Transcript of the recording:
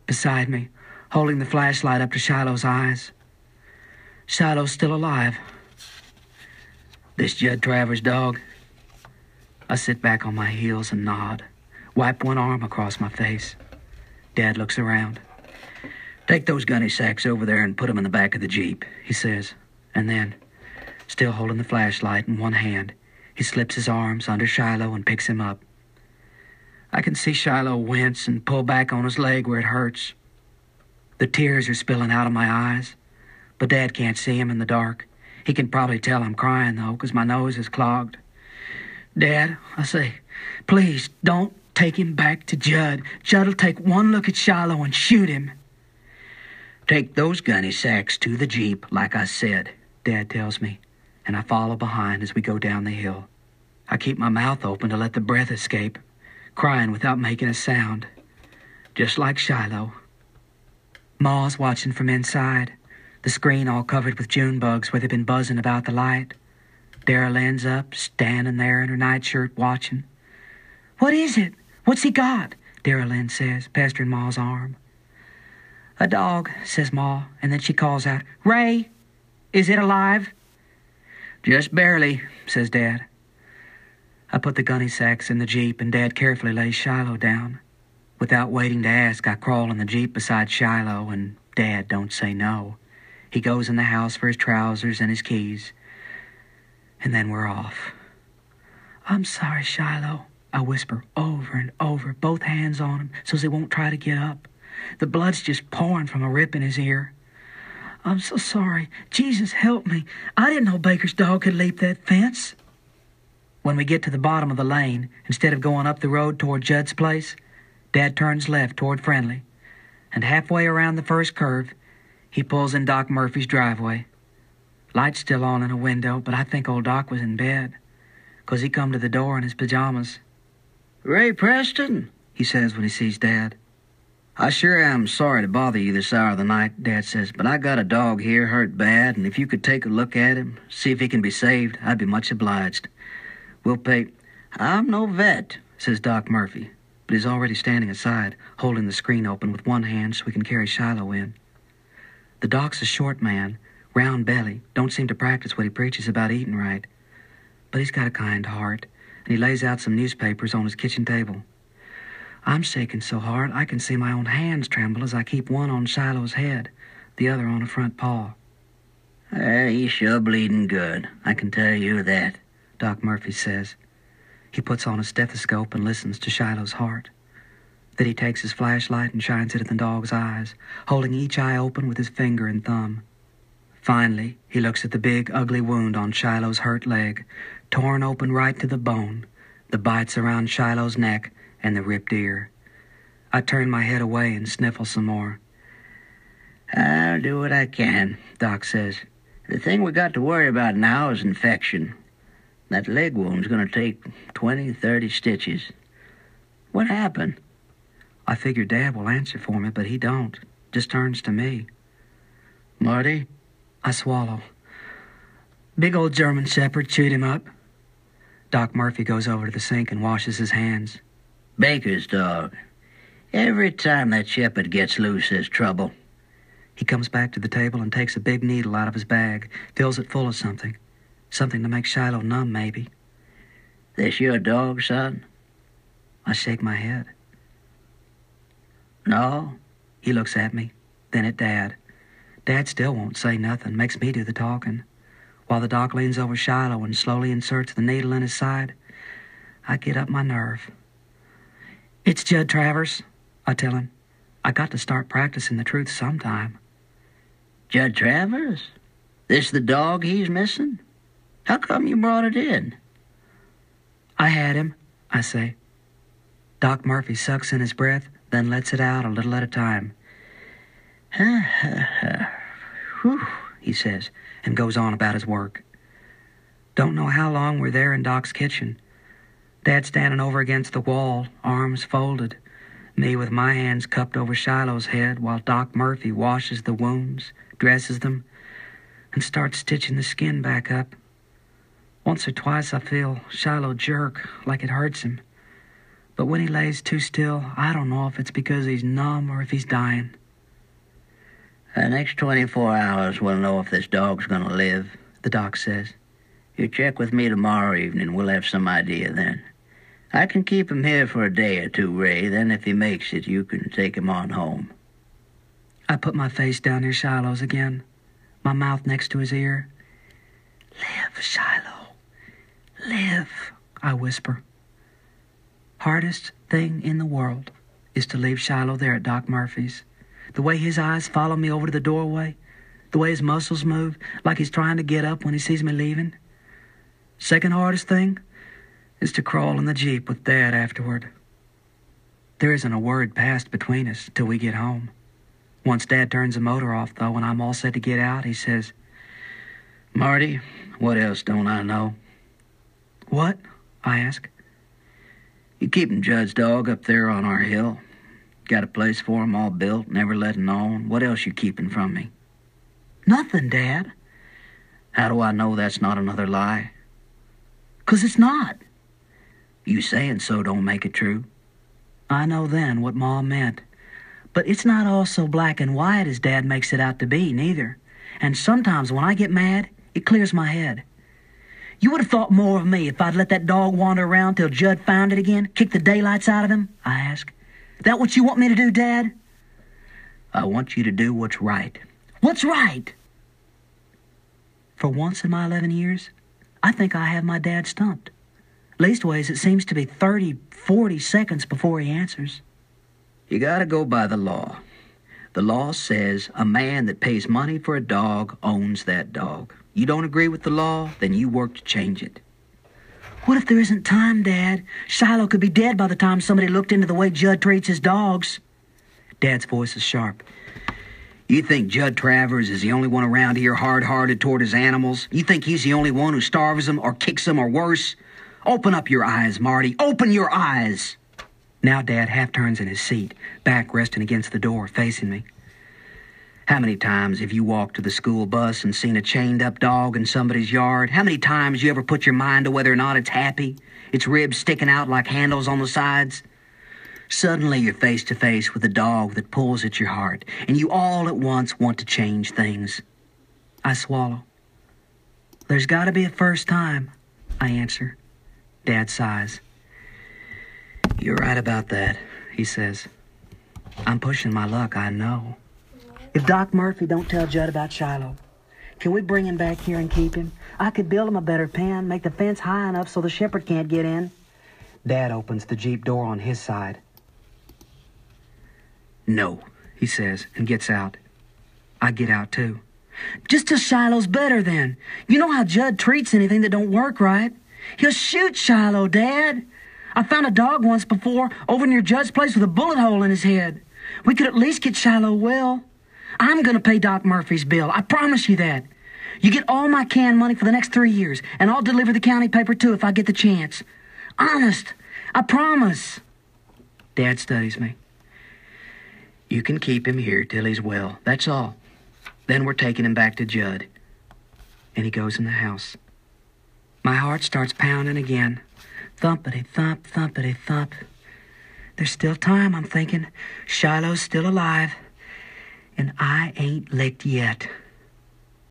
beside me, holding the flashlight up to Shiloh's eyes. Shiloh's still alive. This Judd Travers dog? I sit back on my heels and nod, wipe one arm across my face. Dad looks around. Take those gunny sacks over there and put them in the back of the Jeep, he says. And then, still holding the flashlight in one hand, he slips his arms under Shiloh and picks him up. I can see Shiloh wince and pull back on his leg where it hurts. The tears are spilling out of my eyes, but Dad can't see him in the dark. He can probably tell I'm crying, though, because my nose is clogged. Dad, I say, please don't take him back to Judd. Judd'll take one look at Shiloh and shoot him. Take those gunny sacks to the Jeep, like I said, Dad tells me, and I follow behind as we go down the hill. I keep my mouth open to let the breath escape, crying without making a sound, just like Shiloh. Ma's watching from inside, the screen all covered with June bugs where they've been buzzing about the light. Dara Lynn's up, standing there in her nightshirt, watching. What is it? What's he got? Dara Lynn says, pestering Ma's arm. A dog, says Ma, and then she calls out, Ray, is it alive? Just barely, says Dad. I put the gunny sacks in the Jeep, and Dad carefully lays Shiloh down. Without waiting to ask, I crawl in the Jeep beside Shiloh, and Dad don't say no. He goes in the house for his trousers and his keys. And then we're off. I'm sorry, Shiloh, I whisper over and over, both hands on him, so he won't try to get up. The blood's just pouring from a rip in his ear. I'm so sorry. Jesus, help me. I didn't know Baker's dog could leap that fence. When we get to the bottom of the lane, instead of going up the road toward Judd's place, Dad turns left toward Friendly, and halfway around the first curve, he pulls in Doc Murphy's driveway. Light's still on in a window, but I think old Doc was in bed, 'cause he come to the door in his pajamas. Ray Preston, he says when he sees Dad. I sure am sorry to bother you this hour of the night, Dad says, but I got a dog here hurt bad, and if you could take a look at him, see if he can be saved, I'd be much obliged. We'll pay... I'm no vet, says Doc Murphy, but he's already standing aside, holding the screen open with one hand so we can carry Shiloh in. The doc's a short man, round belly, don't seem to practice what he preaches about eating right, but he's got a kind heart, and he lays out some newspapers on his kitchen table. I'm shaking so hard I can see my own hands tremble as I keep one on Shiloh's head, the other on a front paw. He's sure bleeding good, I can tell you that, Doc Murphy says. He puts on a stethoscope and listens to Shiloh's heart. Then he takes his flashlight and shines it at the dog's eyes, holding each eye open with his finger and thumb. Finally, he looks at the big, ugly wound on Shiloh's hurt leg, torn open right to the bone, the bites around Shiloh's neck, and the ripped ear. I turn my head away and sniffle some more. I'll do what I can, Doc says. The thing we got to worry about now is infection. That leg wound's going to take 20, 30 stitches. What happened? I figure Dad will answer for me, but he don't. Just turns to me. Marty? I swallow. Big old German Shepherd chewed him up. Doc Murphy goes over to the sink and washes his hands. Baker's dog. Every time that shepherd gets loose, there's trouble. He comes back to the table and takes a big needle out of his bag, fills it full of something. Something to make Shiloh numb, maybe. This your dog, son? I shake my head. No. He looks at me, then at Dad. Dad still won't say nothing, makes me do the talking. While the doc leans over Shiloh and slowly inserts the needle in his side, I get up my nerve. It's Judd Travers, I tell him. I got to start practicing the truth sometime. Judd Travers? This the dog he's missing? How come you brought it in? I had him, I say. Doc Murphy sucks in his breath, then lets it out a little at a time. Whew, he says, and goes on about his work. Don't know how long we're there in Doc's kitchen. Dad's standing over against the wall, arms folded, me with my hands cupped over Shiloh's head while Doc Murphy washes the wounds, dresses them, and starts stitching the skin back up. Once or twice I feel Shiloh jerk like it hurts him, But when he lays too still, I don't know if it's because he's numb or if he's dying. The next 24 hours we'll know if this dog's gonna live, the doc says. You check with me tomorrow evening. We'll have some idea then. I can keep him here for a day or two, Ray. Then if he makes it, you can take him on home. I put my face down near Shiloh's again, my mouth next to his ear. Live, Shiloh. Live, I whisper. Hardest thing in the world is to leave Shiloh there at Doc Murphy's. The way his eyes follow me over to the doorway, the way his muscles move, like he's trying to get up when he sees me leaving. Second hardest thing is to crawl in the Jeep with Dad afterward. There isn't a word passed between us till we get home. Once Dad turns the motor off, though, and I'm all set to get out, he says, Marty, what else don't I know? What? I ask. You keepin' Judd's dog up there on our hill? Got a place for him all built, never letting on? What else you keepin' from me? Nothing, Dad. How do I know that's not another lie? 'Cause it's not. You saying so don't make it true. I know then what Ma meant. But it's not all so black and white as Dad makes it out to be, neither. And sometimes when I get mad, it clears my head. You would have thought more of me if I'd let that dog wander around till Judd found it again, kick the daylights out of him, I ask. That what you want me to do, Dad? I want you to do what's right. What's right? For once in my 11 years, I think I have my dad stumped. Leastways, it seems to be 30, 40 seconds before he answers. You gotta go by the law. The law says a man that pays money for a dog owns that dog. You don't agree with the law, then you work to change it. What if there isn't time, Dad? Shiloh could be dead by the time somebody looked into the way Judd treats his dogs. Dad's voice is sharp. You think Judd Travers is the only one around here hard-hearted toward his animals? You think he's the only one who starves them or kicks them or worse? Open up your eyes, Marty. Open your eyes! Now Dad half turns in his seat, back resting against the door, facing me. How many times have you walked to the school bus and seen a chained-up dog in somebody's yard? How many times you ever put your mind to whether or not it's happy? Its ribs sticking out like handles on the sides? Suddenly you're face to face with a dog that pulls at your heart, and you all at once want to change things. I swallow. There's got to be a first time, I answer. Dad sighs. You're right about that, he says. I'm pushing my luck, I know. If Doc Murphy don't tell Judd about Shiloh, can we bring him back here and keep him? I could build him a better pen, make the fence high enough so the shepherd can't get in. Dad opens the Jeep door on his side. No, he says, and gets out. I get out, too. Just till Shiloh's better, then. You know how Judd treats anything that don't work right. He'll shoot Shiloh, Dad. I found a dog once before over near Judd's place with a bullet hole in his head. We could at least get Shiloh well. I'm going to pay Doc Murphy's bill. I promise you that. You get all my canned money for the next 3 years, and I'll deliver the county paper, too, if I get the chance. Honest. I promise. Dad studies me. You can keep him here till he's well. That's all. Then we're taking him back to Judd. And he goes in the house. My heart starts pounding again. Thumpity-thump, thumpity-thump. There's still time, I'm thinking. Shiloh's still alive. And I ain't licked yet.